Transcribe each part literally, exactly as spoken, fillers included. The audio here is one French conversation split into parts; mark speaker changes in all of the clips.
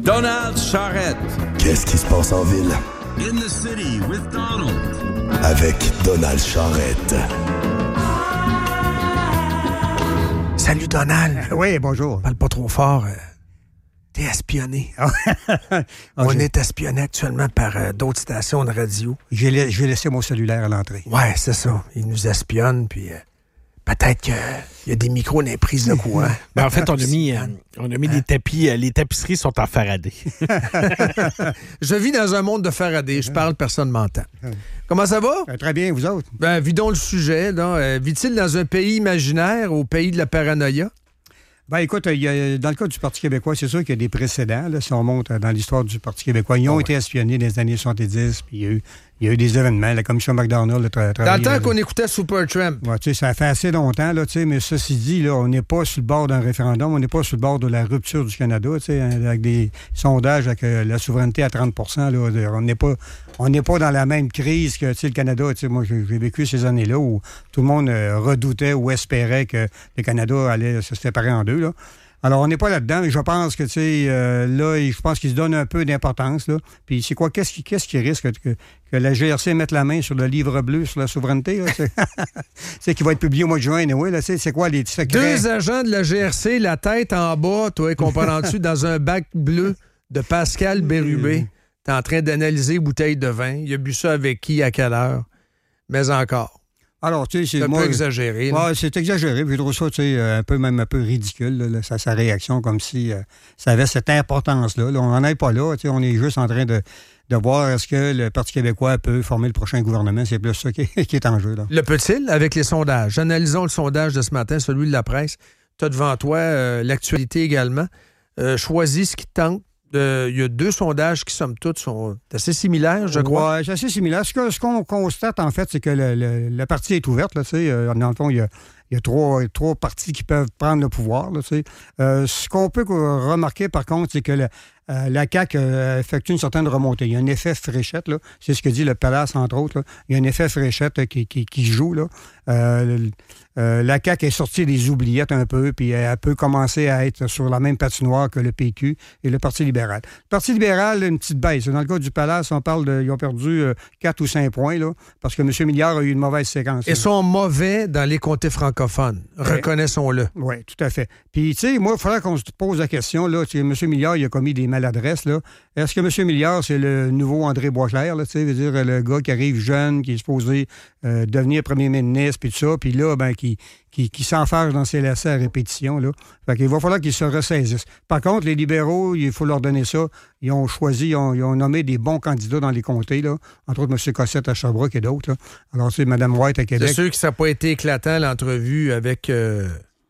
Speaker 1: Donald Charrette.
Speaker 2: Qu'est-ce qui se passe en ville?
Speaker 1: In the city with Donald.
Speaker 2: Avec Donald Charrette.
Speaker 3: Salut Donald.
Speaker 4: Oui, bonjour.
Speaker 3: Parle pas trop fort. Euh, t'es espionné. On est espionné actuellement par euh, d'autres stations de radio.
Speaker 4: J'ai la- je vais laisser mon cellulaire à l'entrée.
Speaker 3: Ouais, c'est ça. Ils nous espionnent, puis euh, peut-être qu'il y a des micros dans les prises de courant.
Speaker 5: Ben, en fait, on a mis, euh, on a mis des tapis. euh, les tapisseries sont en Faraday.
Speaker 3: Je vis dans un monde de Faraday. Je parle, personne ne m'entend. Comment ça va?
Speaker 4: Euh, Très bien, vous autres?
Speaker 3: Ben, vidons le sujet. Là. Euh, vit-il dans un pays imaginaire, au pays de la paranoïa?
Speaker 4: Ben écoute, il y a, dans le cas du Parti québécois, c'est sûr qu'il y a des précédents. Là, si on monte dans l'histoire du Parti québécois, ils ont
Speaker 3: Oh, ouais.
Speaker 4: été espionnés dans les années soixante-dix, puis il y a eu, il y a eu des événements. La commission McDonald a tra-
Speaker 3: Dans le
Speaker 4: travaillé...
Speaker 3: temps
Speaker 4: là-
Speaker 3: qu'on écoutait Supertramp.
Speaker 4: Ouais, tu sais, ça fait assez longtemps, là, tu sais, mais ceci dit, là, on n'est pas sur le bord d'un référendum, on n'est pas sur le bord de la rupture du Canada, tu sais, hein, avec des sondages avec euh, la souveraineté à trente pour cent, là, on n'est pas, on n'est pas dans la même crise que, tu sais, le Canada, tu sais, moi, j'ai j'ai vécu ces années-là où tout le monde euh, redoutait ou espérait que le Canada allait se séparer en deux, là. Alors, on n'est pas là-dedans, mais je pense que, tu sais, euh, là, je pense qu'il se donne un peu d'importance, là. Puis, c'est quoi, qu'est-ce qui, qu'est-ce qui risque que, que la G R C mette la main sur le livre bleu sur la souveraineté, là? C'est, c'est qui va être publié au mois de juin, anyway, là, c'est, c'est quoi les secrets?
Speaker 3: Deux agents de la G R C, la tête en bas, toi, comprends-tu, dans un bac bleu de Pascal Bérubé. T'es en train d'analyser bouteille de vin. Il a bu ça avec qui, à quelle heure? Mais encore.
Speaker 4: Alors, tu sais,
Speaker 3: C'est
Speaker 4: c'est
Speaker 3: un
Speaker 4: moi,
Speaker 3: peu exagéré. là.
Speaker 4: Ouais, c'est exagéré. Puis je trouve ça, tu sais, un peu, même un peu ridicule, là, là, sa, sa réaction, comme si euh, ça avait cette importance-là. Là, on n'en est pas là. Tu sais, on est juste en train de, de voir est-ce que le Parti québécois peut former le prochain gouvernement. C'est plus ça qui est, qui est en jeu, là.
Speaker 3: Le peut-il avec les sondages? Analysons le sondage de ce matin, celui de la presse. Tu as devant toi euh, l'actualité également. Euh, choisis ce qui te tente. Euh, Il y a deux sondages qui, somme toute, sont assez similaires, je crois.
Speaker 4: Ouais, c'est assez similaire. Ce, que- ce qu'on constate, en fait, c'est que le, le- la partie est ouverte. Là, tu sais. Euh, dans le fond, il y a, il y a trois, trois partis qui peuvent prendre le pouvoir. Là, tu sais. Euh, ce qu'on peut remarquer, par contre, c'est que le- euh, la C A Q euh, effectue une certaine remontée. Il y a un effet fréchette, là. C'est ce que dit le Palace, entre autres. Là. Il y a un effet fréchette euh, qui, qui, qui joue. Là. Euh, le- euh, la C A Q est sortie des oubliettes un peu, puis elle peut commencer à être sur la même patinoire que le P Q et le Parti libéral. Le Parti libéral, une petite baisse. Dans le cas du Palace, on parle de. Ils ont perdu euh, quatre ou cinq points, là, parce que M. Milliard a eu une mauvaise séquence.
Speaker 3: Ils sont mauvais dans les comtés francophones. Reconnaissons-le.
Speaker 4: Oui, tout à fait. Puis, tu sais, moi, il faudrait qu'on se pose la question, là, tu sais, M. Milliard, il a commis des maladresses, là. Est-ce que M. Milliard, c'est le nouveau André Boisclair, là, tu sais, veut dire, le gars qui arrive jeune, qui est supposé euh, devenir premier ministre, puis tout ça, puis là, ben, qui, qui, qui s'enfarge dans ses lacets à répétition, là. Fait qu'il va falloir qu'ils se ressaisissent. Par contre, les libéraux, il faut leur donner ça. Ils ont choisi, ils ont, ils ont nommé des bons candidats dans les comtés, là. Entre autres, M. Cossette à Sherbrooke et d'autres, là. Alors, c'est Mme White à Québec.
Speaker 3: C'est sûr que ça n'a pas été éclatant, l'entrevue avec euh,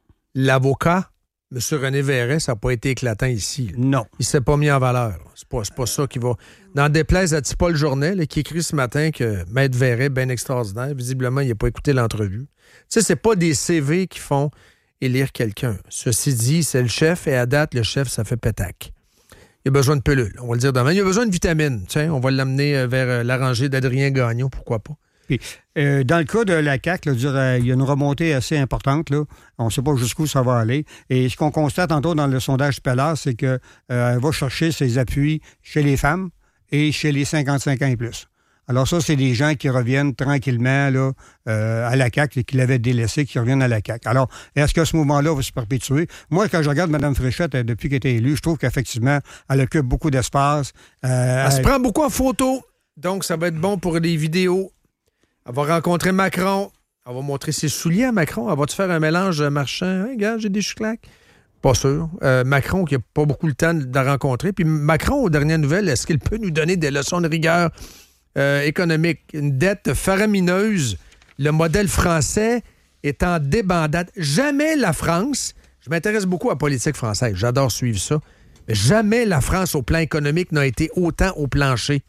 Speaker 3: l'avocat, M. René Verret. Ça n'a pas été éclatant ici. là.
Speaker 4: Non.
Speaker 3: Il s'est pas mis en valeur. là. C'est pas, c'est pas ça qui va... N'en déplaise à Tipol Journal, là, qui écrit ce matin que Maître Verret, bien extraordinaire, visiblement, il n'a pas écouté l'entrevue. Tu sais, c'est pas des C V qui font élire quelqu'un. Ceci dit, c'est le chef, et à date, le chef, ça fait pétac. Il a besoin de pilules, on va le dire demain. Il a besoin de vitamines. Tiens, on va l'amener euh, vers euh, la rangée d'Adrien Gagnon, pourquoi pas.
Speaker 4: Puis, euh, dans le cas de la C A Q, là, dire, euh, il y a une remontée assez importante. Là. On ne sait pas jusqu'où ça va aller. Et ce qu'on constate, entre autres, dans le sondage du Palace, c'est qu'elle euh, va chercher ses appuis chez les femmes et chez les cinquante-cinq ans et plus. Alors ça, c'est des gens qui reviennent tranquillement là, euh, à la C A Q et qui l'avaient délaissé, qui reviennent à la C A Q. Alors, est-ce que ce mouvement-là va se perpétuer? Moi, quand je regarde Mme Fréchette, euh, depuis qu'elle a été élue, je trouve qu'effectivement, elle occupe beaucoup d'espace. Euh,
Speaker 3: Elle se
Speaker 4: elle-
Speaker 3: prend beaucoup en photo, donc ça va être bon pour des vidéos. Elle va rencontrer Macron. Elle va montrer ses souliers à Macron. Elle va-tu faire un mélange marchand? Hein, gars, j'ai des chouclaques. Pas sûr. Euh, Macron, qui n'a pas beaucoup le temps de la rencontrer. Puis Macron, aux dernières nouvelles, est-ce qu'il peut nous donner des leçons de rigueur euh, économique? Une dette faramineuse. Le modèle français est en débandade. Jamais la France, je m'intéresse beaucoup à la politique française, j'adore suivre ça, mais jamais la France, au plan économique, n'a été autant au plancher.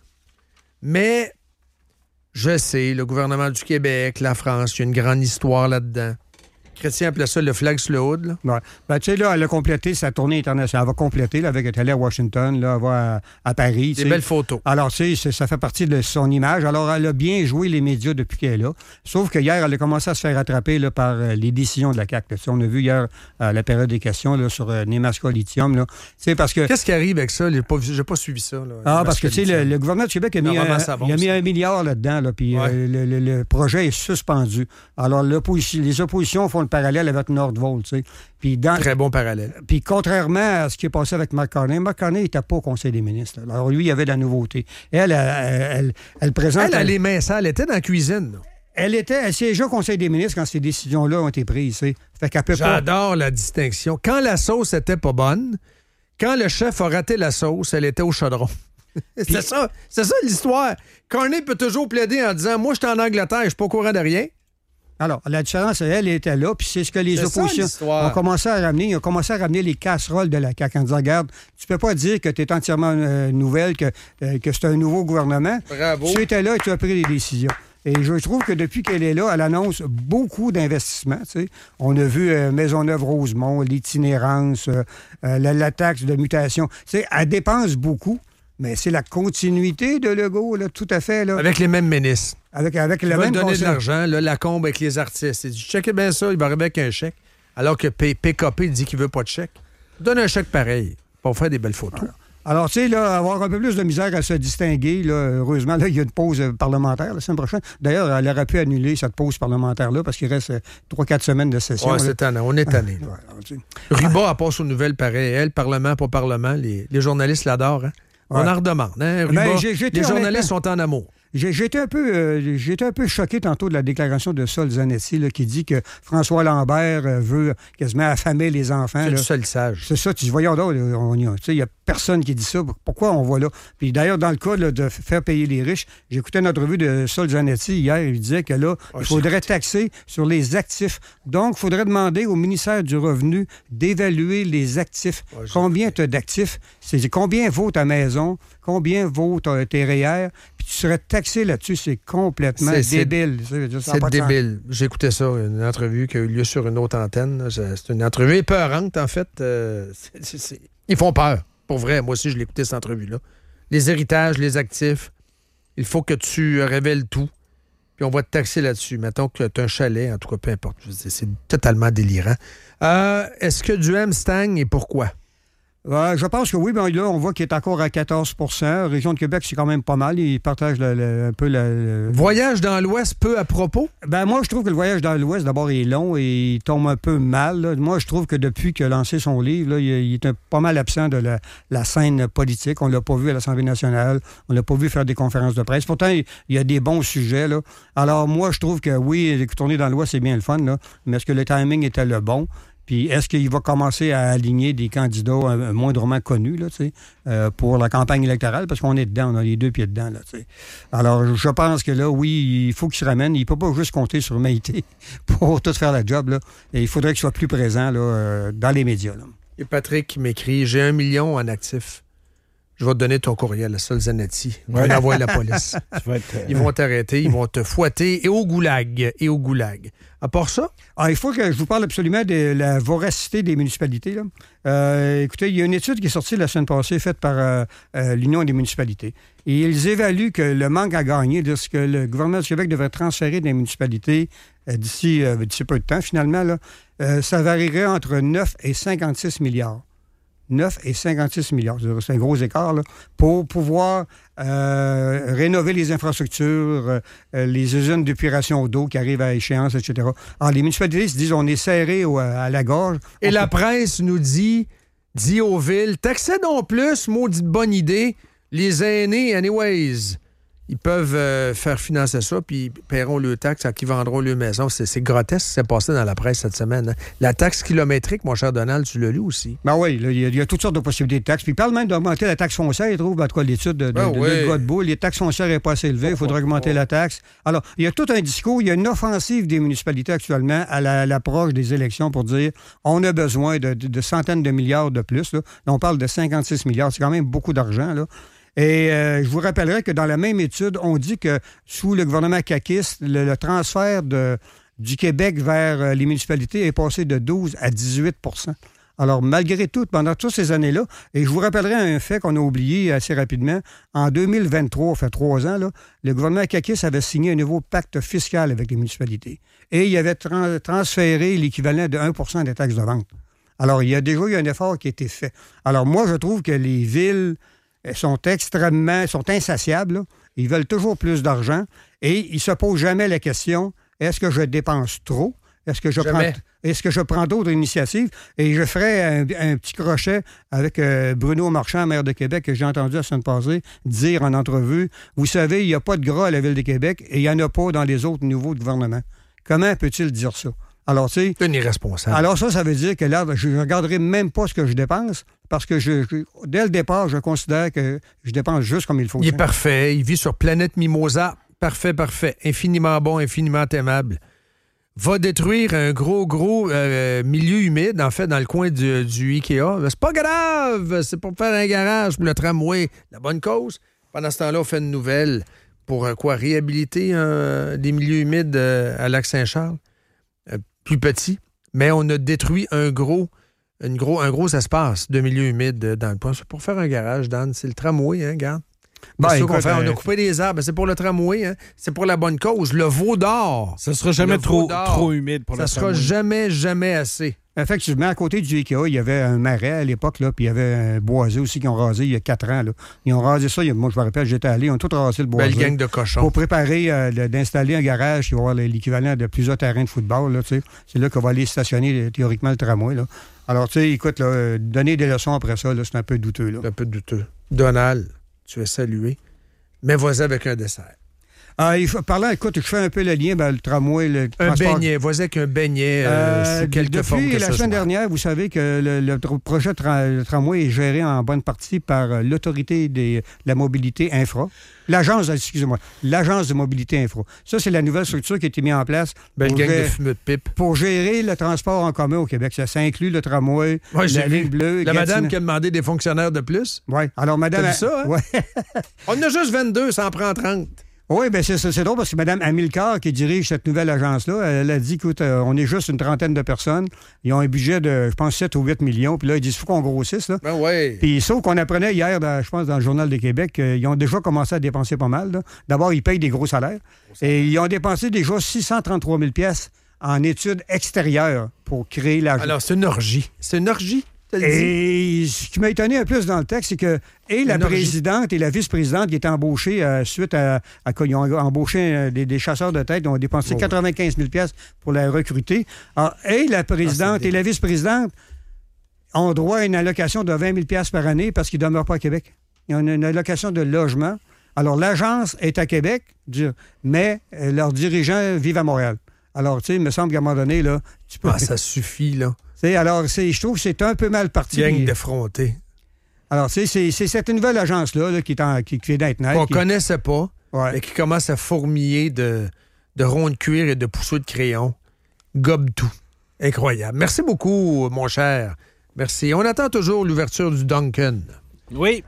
Speaker 3: Mais je sais, le gouvernement du Québec, la France, il y a une grande histoire là-dedans. Chrétien appelait ça le flag sur le hood. Là.
Speaker 4: Ouais. Ben, tu sais, là, elle a complété sa tournée internationale. Elle va compléter, là, avec elle est allée à Washington, là, elle va à, à Paris.
Speaker 3: Des belles photos.
Speaker 4: Alors, tu sais, ça fait partie de son image. Alors, elle a bien joué les médias depuis qu'elle est là. Sauf que hier, elle a commencé à se faire attraper là, par euh, les décisions de la C A Q. Là. On a vu hier, à la période des questions, là, sur euh, Nemaska Lithium. Là. Parce que...
Speaker 3: Qu'est-ce qui arrive avec ça? Je n'ai pas, pas suivi ça. Là,
Speaker 4: ah, parce que, tu sais, le, le gouvernement du Québec a mis, un, il a mis un milliard là-dedans, là, puis ouais. euh, le, le, le projet est suspendu. Alors, les oppositions font le parallèle avec Nordvolt, tu sais. Puis dans,
Speaker 3: Très bon parallèle.
Speaker 4: Puis contrairement à ce qui est passé avec Mark Carney, Mark Carney n'était pas au Conseil des ministres. Alors lui, il y avait de la nouveauté. Elle, elle, elle, elle, elle présente...
Speaker 3: Elle a les mains sales, elle était dans la cuisine. Là.
Speaker 4: Elle était, elle siégeait au Conseil des ministres quand ces décisions-là ont été prises. Fait qu'elle peut
Speaker 3: J'adore
Speaker 4: pas...
Speaker 3: la distinction. Quand la sauce était pas bonne, quand le chef a raté la sauce, elle était au chaudron. c'est, Puis... ça, c'est ça l'histoire. Carney peut toujours plaider en disant « Moi, je suis en Angleterre, je suis pas au courant de rien. »
Speaker 4: Alors, la différence, elle était là, puis c'est ce que les c'est oppositions ça, ont commencé à ramener. Ils ont commencé à ramener les casseroles de la C A Q en disant, regarde, tu peux pas dire que tu es entièrement euh, nouvelle, que, euh, que c'est un nouveau gouvernement.
Speaker 3: Bravo.
Speaker 4: Tu étais là et tu as pris des décisions. Et je trouve que depuis qu'elle est là, elle annonce beaucoup d'investissements. Tu sais. On a vu euh, Maisonneuve-Rosemont, l'itinérance, euh, euh, la, la taxe de mutation. Tu sais, elle dépense beaucoup. Mais c'est la continuité de Legault, là, tout à fait. Là.
Speaker 3: Avec les mêmes ministres.
Speaker 4: Avec, avec
Speaker 3: il
Speaker 4: le
Speaker 3: va
Speaker 4: même
Speaker 3: donner
Speaker 4: conseil.
Speaker 3: de l'argent, là, Lacombe avec les artistes. Il dit, checkez bien ça, il va arriver avec un chèque. Alors que P K P dit qu'il veut pas de chèque. Donne un chèque pareil pour faire des belles photos.
Speaker 4: Alors, Alors tu sais, là, avoir un peu plus de misère à se distinguer, là, heureusement, là, il y a une pause parlementaire la semaine prochaine. D'ailleurs, elle aurait pu annuler cette pause parlementaire-là parce qu'il reste trois quatre semaines de session.
Speaker 3: Oui, c'est tannant. On est tanné. Ouais, Ruba, elle passe aux nouvelles pareil. Elle, Parlement pour Parlement, les, les journalistes l'adorent. Hein? On ouais. en redemande. Hein, Ruba, ben, j'ai, j'ai les journalistes sont en amour.
Speaker 4: J'ai, j'ai, été un peu, euh, j'ai été un peu choqué tantôt de la déclaration de Sol Zanetti là, qui dit que François Lambert euh, veut quasiment affamer les enfants.
Speaker 3: C'est
Speaker 4: là.
Speaker 3: du solissage.
Speaker 4: C'est ça. Tu dis, voyons donc, il n'y a personne qui dit ça. Pourquoi on voit là? Puis d'ailleurs, dans le cas là, de faire payer les riches, j'écoutais notre revue de Sol Zanetti hier. Il disait que là, oh, il faudrait taxer sur les actifs. Donc, il faudrait demander au ministère du Revenu d'évaluer les actifs. Oh, combien tu as d'actifs? C'est combien vaut ta maison? Combien vaut ta, tes R E E R? Puis tu serais taxé là-dessus. C'est complètement c'est, débile.
Speaker 3: C'est, c'est débile. J'ai écouté ça, une entrevue qui a eu lieu sur une autre antenne. C'est une entrevue épeurante, en fait. Euh, c'est, c'est, c'est... Ils font peur. Pour vrai, moi aussi, je l'ai écouté, cette entrevue-là. Les héritages, les actifs, il faut que tu révèles tout. Puis on va te taxer là-dessus. Mettons que tu as un chalet, en tout cas, peu importe. C'est totalement délirant. Euh, est-ce que Duhem stagne et pourquoi?
Speaker 4: Euh, je pense que oui. Ben là, on voit qu'il est encore à quatorze pour cent. Région de Québec, c'est quand même pas mal. Il partage le, le, un peu le, le...
Speaker 3: Voyage dans l'Ouest, peu à propos?
Speaker 4: Ben moi, je trouve que le voyage dans l'Ouest, d'abord, est long et il tombe un peu mal. Là. Moi, je trouve que depuis qu'il a lancé son livre, là, il, il est un, pas mal absent de la, la scène politique. On l'a pas vu à l'Assemblée nationale. On l'a pas vu faire des conférences de presse. Pourtant, il, il y a des bons sujets. Là. Alors moi, je trouve que oui, tourner dans l'Ouest, c'est bien le fun. Là. Mais est-ce que le timing était le bon? Puis est-ce qu'il va commencer à aligner des candidats euh, moindrement connus là, euh, pour la campagne électorale? Parce qu'on est dedans, on a les deux pieds dedans. Là, alors, je pense que là, oui, il faut qu'il se ramène. Il ne peut pas juste compter sur Maïté pour tout faire la job. Là. Et il faudrait qu'il soit plus présent là, euh, dans les médias. Là.
Speaker 3: Et Patrick qui m'écrit, j'ai un million en actifs. Je vais te donner ton courriel à Sol Zanetti. On va envoyer la police. Être, euh... Ils vont t'arrêter, ils vont te fouetter et au goulag. Et au goulag. À part ça?
Speaker 4: Ah, il faut que je vous parle absolument de la voracité des municipalités. Là. Euh, écoutez, il y a une étude qui est sortie la semaine passée, faite par euh, euh, l'Union des municipalités. Et ils évaluent que le manque à gagner de ce que le gouvernement du Québec devrait transférer des municipalités euh, d'ici, euh, d'ici peu de temps, finalement, là, euh, ça varierait entre neuf et cinquante-six milliards. neuf et cinquante-six milliards. C'est un gros écart là, pour pouvoir euh, rénover les infrastructures, euh, les usines d'épuration d'eau qui arrivent à échéance, et cetera. Alors, les municipalités se disent on est serré au, à la gorge.
Speaker 3: Et
Speaker 4: on
Speaker 3: la
Speaker 4: peut...
Speaker 3: presse nous dit, dit aux villes, taxez donc plus, maudite bonne idée, les aînés, anyways. Ils peuvent euh, faire financer ça, puis ils paieront le taxe à qui vendront leur maison. C'est, c'est grotesque ce qui s'est passé dans la presse cette semaine. Hein. La taxe kilométrique, mon cher Donald, tu l'as lu aussi.
Speaker 4: Ben oui, il y, y a toutes sortes de possibilités de taxes. Puis il parle même d'augmenter la taxe foncière, il trouve, en tout cas, l'étude de, de, ben de, oui. de Godbout. Les taxes foncières n'est pas assez élevées, il faudrait oh, augmenter oh. la taxe. Alors, il y a tout un discours, il y a une offensive des municipalités actuellement à, la, à l'approche des élections pour dire on a besoin de, de, de centaines de milliards de plus. Là. Là, on parle de cinquante-six milliards, c'est quand même beaucoup d'argent, là. Et euh, je vous rappellerai que dans la même étude, on dit que sous le gouvernement caquiste, le, le transfert de, du Québec vers euh, les municipalités est passé de douze à dix-huit pour cent. Alors, malgré tout, pendant toutes ces années-là, et je vous rappellerai un fait qu'on a oublié assez rapidement, en deux mille vingt-trois, fait trois ans, là, le gouvernement Kakis avait signé un nouveau pacte fiscal avec les municipalités. Et il avait tra- transféré l'équivalent de un pour cent des taxes de vente. Alors, il y a déjà eu un effort qui a été fait. Alors, moi, je trouve que les villes sont extrêmement, sont insatiables, là. Ils veulent toujours plus d'argent et ils ne se posent jamais la question, est-ce que je dépense trop? Est-ce que je
Speaker 3: Jamais.
Speaker 4: prends, est-ce que je prends d'autres initiatives? Et je ferai un, un petit crochet avec euh, Bruno Marchand, maire de Québec, que j'ai entendu la semaine passée dire en entrevue, vous savez, il n'y a pas de gras à la Ville de Québec et il n'y en a pas dans les autres niveaux de gouvernement. Comment peut-il dire ça? Alors, tu sais...
Speaker 3: C'est un irresponsable.
Speaker 4: Alors ça, ça veut dire que là, je ne regarderai même pas ce que je dépense parce que je, je- dès le départ, je considère que je dépense juste comme il faut.
Speaker 3: Il est parfait. Il vit sur planète Mimosa. Parfait, parfait. Infiniment bon, infiniment aimable. Va détruire un gros, gros euh, milieu humide, en fait, dans le coin du, du Ikea. Mais c'est pas grave. C'est pour faire un garage pour le tramway. La bonne cause. Pendant ce temps-là, on fait une nouvelle pour euh, quoi? Réhabiliter euh, des milieux humides euh, à Lac-Saint-Charles. Euh, plus petit. Mais on a détruit un gros, une gros, un gros espace de milieu humide euh, dans le coin. C'est pour faire un garage, Dan. C'est le tramway, hein, regarde.
Speaker 4: Ben,
Speaker 3: C'est ça qu'on
Speaker 4: écoute,
Speaker 3: fait. On
Speaker 4: euh,
Speaker 3: a coupé des arbres. C'est pour le tramway. Hein? C'est pour la bonne cause. Le veau d'or.
Speaker 5: Ça sera jamais
Speaker 3: Le
Speaker 5: trop,
Speaker 3: veau d'or.
Speaker 5: trop humide pour
Speaker 3: Ça
Speaker 5: la
Speaker 3: sera
Speaker 5: tramway.
Speaker 3: jamais, jamais assez.
Speaker 4: Effectivement, à côté du Ikea, il y avait un marais à l'époque, là, puis il y avait un boisé aussi qui ont rasé il y a quatre ans. Là. Ils ont rasé ça. il y a- Moi, je me rappelle, j'étais allé, ils ont tout rasé le boisé.
Speaker 3: Belle gang de cochons.
Speaker 4: Pour préparer euh, de- d'installer un garage qui va avoir l'équivalent de plusieurs terrains de football. Là, tu sais. C'est là qu'on va aller stationner euh, théoriquement le tramway. Là. Alors, tu sais, écoute, là, euh, donner des leçons après ça, là, c'est un peu douteux. Là.
Speaker 3: Un peu douteux. Donald, tu es salué. Mais vas-y avec un dessert.
Speaker 4: Ah, il faut, parlant, écoute, je fais un peu le lien, ben, le tramway, le
Speaker 3: Un
Speaker 4: transport-
Speaker 3: beignet. Vas-y avec un beignet euh,
Speaker 4: Euh,
Speaker 3: sous quelque
Speaker 4: depuis
Speaker 3: forme que
Speaker 4: la
Speaker 3: ce
Speaker 4: semaine
Speaker 3: soit.
Speaker 4: dernière, vous savez que le, le tr- projet tra- le tramway est géré en bonne partie par euh, l'autorité des- de la mobilité infra. L'agence, excusez-moi, l'agence de mobilité infra. Ça, c'est la nouvelle structure qui a été mise en place
Speaker 3: Belle
Speaker 4: pour,
Speaker 3: gang de
Speaker 4: gérer,
Speaker 3: fumeux de pipe.
Speaker 4: pour gérer le transport en commun au Québec. Ça, ça inclut le tramway,
Speaker 3: Ouais, j'ai
Speaker 4: la
Speaker 3: vu.
Speaker 4: ligne bleue.
Speaker 3: La madame
Speaker 4: Gatineau.
Speaker 3: qui a demandé des fonctionnaires de plus.
Speaker 4: Oui, alors madame...
Speaker 3: T'as vu ça, hein?
Speaker 4: Ouais.
Speaker 3: On en a juste vingt-deux, ça en prend trente.
Speaker 4: Oui, bien, c'est, c'est drôle parce que Mme Amilcar, qui dirige cette nouvelle agence-là, elle a dit, écoute, euh, on est juste une trentaine de personnes. Ils ont un budget de, je pense, sept ou huit millions. Puis là, ils disent, il faut qu'on grossisse, là.
Speaker 3: Ben ouais.
Speaker 4: Puis sauf qu'on apprenait hier, dans- je pense, dans le Journal de Québec, qu'ils ont déjà commencé à dépenser pas mal. Là. D'abord, ils payent des gros salaires. Et ils ont dépensé déjà six cent trente-trois mille piastres en études extérieures pour créer l'agence.
Speaker 3: Alors, c'est une orgie. C'est une orgie, t'as le dit.
Speaker 4: Et ce qui m'a étonné un peu dans le texte, c'est que et la
Speaker 3: Une orgie.
Speaker 4: présidente et la vice-présidente qui étaient embauchées euh, suite à, à quoi ils ont embauché euh, des, des chasseurs de tête, ils ont dépensé
Speaker 3: Oh, ouais.
Speaker 4: quatre-vingt-quinze mille piastres pour la recruter. Alors, et la présidente
Speaker 3: Ah, c'est
Speaker 4: et la vice-présidente ont droit à une allocation de vingt mille piastres par année parce qu'ils ne demeurent pas à Québec. Ils ont une, une allocation de logement. Alors, l'agence est à Québec, dire, mais euh, leurs dirigeants vivent à Montréal. Alors, tu sais, il me semble qu'à un moment donné, là, tu peux...
Speaker 3: Ah, ça suffit, là.
Speaker 4: Tu sais, alors, c'est, je trouve que c'est un peu mal parti.
Speaker 3: Gang
Speaker 4: Puis-
Speaker 3: d'effrontés.
Speaker 4: alors, tu sais, c'est, c'est cette nouvelle agence-là là, qui, est en, qui, qui vient d'être nette.
Speaker 3: Qu'on
Speaker 4: qui-
Speaker 3: connaissait pas,
Speaker 4: Ouais.
Speaker 3: mais qui commence à fourmiller de, de ronds de cuir et de pousseaux de crayon. Gobe tout. Incroyable. Merci beaucoup, mon cher. Merci. On attend toujours l'ouverture du Duncan.
Speaker 5: Oui.